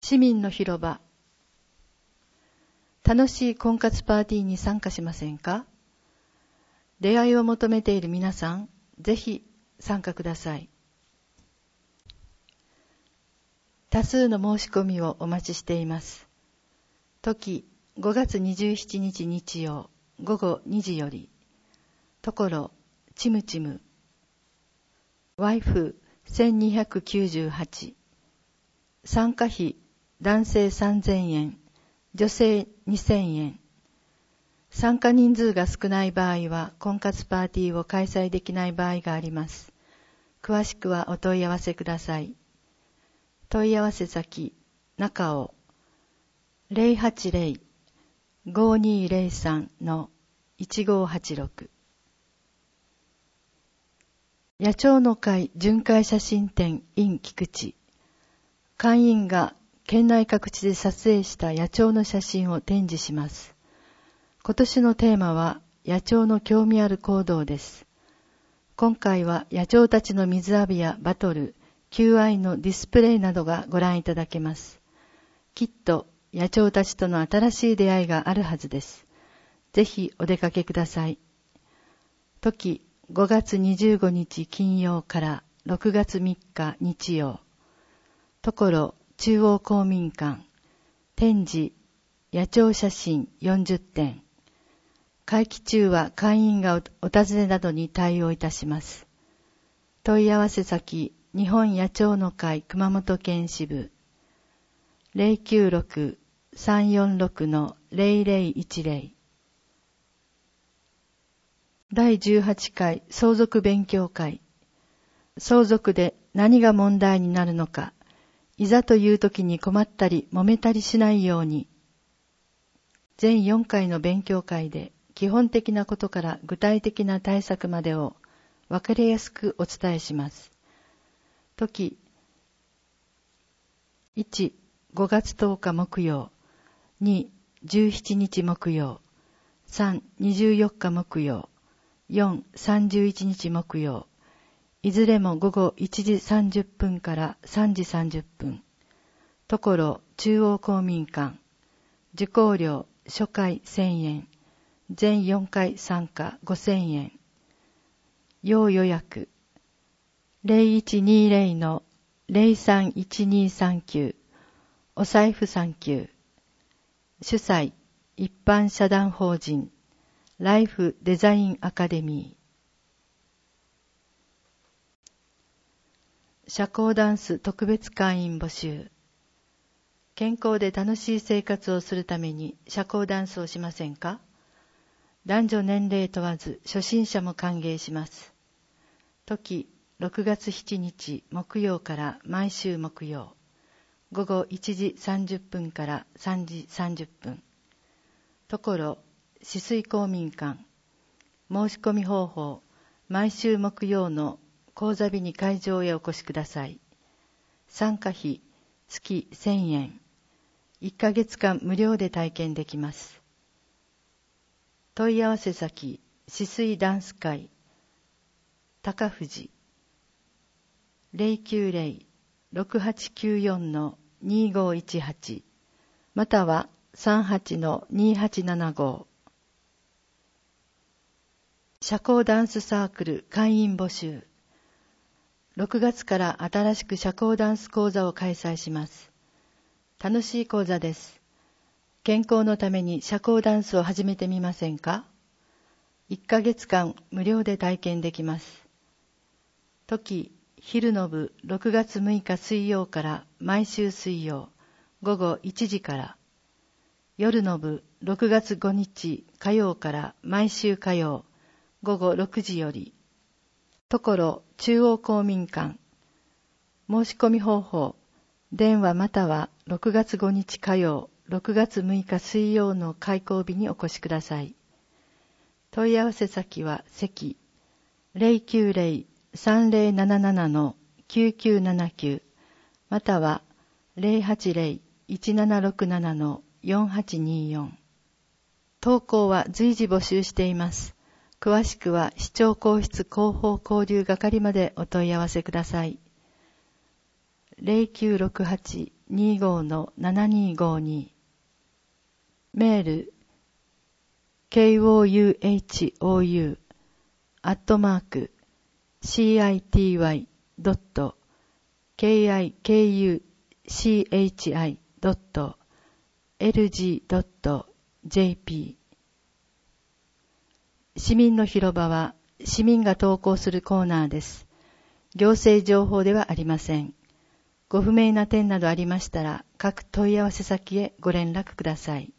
市民の広場。楽しい婚活パーティーに参加しませんか？出会いを求めている皆さん、ぜひ参加ください。多数の申し込みをお待ちしています。時5月27日日曜午後2時より。ところチムチム。ワイフ1298。参加費男性3000円、女性2000円。参加人数が少ない場合は婚活パーティーを開催できない場合があります。詳しくはお問い合わせください。問い合わせ先、中尾 080-5203-1586。野鳥の会巡回写真展 in 菊池。会員が県内各地で撮影した野鳥の写真を展示します。今年のテーマは野鳥の興味ある行動です。今回は野鳥たちの水浴びやバトル、求愛のディスプレイなどがご覧いただけます。きっと野鳥たちとの新しい出会いがあるはずです。ぜひお出かけください。時5月25日金曜から6月3日日曜。ところ中央公民館。展示野鳥写真40点。会期中は会員がお尋ねなどに対応いたします。問い合わせ先、日本野鳥の会熊本県支部 096-346-0010。 第18回相続勉強会。相続で何が問題になるのか、いざという時に困ったり揉めたりしないように。全4回の勉強会で基本的なことから具体的な対策までを分かりやすくお伝えします。時1、5月10日木曜。2、17日木曜。3、24日木曜。4、31日木曜。いずれも午後1時30分から3時30分。ところ中央公民館。受講料初回1000円。全4回参加5000円。要予約。0120-031239。お財布3級。主催、一般社団法人、ライフデザインアカデミー。社交ダンス特別会員募集。健康で楽しい生活をするために社交ダンスをしませんか？男女年齢問わず初心者も歓迎します。時6月7日木曜から毎週木曜。午後1時30分から3時30分。ところ止水公民館。申し込み方法、毎週木曜の講座日に会場へお越しください。参加費月1000円。1ヶ月間無料で体験できます。問い合わせ先、止水ダンス会、高藤 090-6894-2518 または 38-2875。 社交ダンスサークル会員募集。6月から新しく社交ダンス講座を開催します。楽しい講座です。健康のために社交ダンスを始めてみませんか？ 1 ヶ月間無料で体験できます。時、昼の部6月6日水曜から毎週水曜午後1時から。夜の部6月5日火曜から毎週火曜午後6時より。ところ中央公民館。申し込み方法、電話または6月5日火曜6月6日水曜の開講日にお越しください。問い合わせ先は席 090-3077-9979 または 080-1767-4824。投稿は随時募集しています。詳しくは市長公室広報交流係までお問い合わせください。 20-7252 メール kouyi.city.kikuchi.lg.jp 市民の広場は市民が投稿するコーナーです。行政情報ではありません。ご不明な点などありましたら、各問い合わせ先へご連絡ください。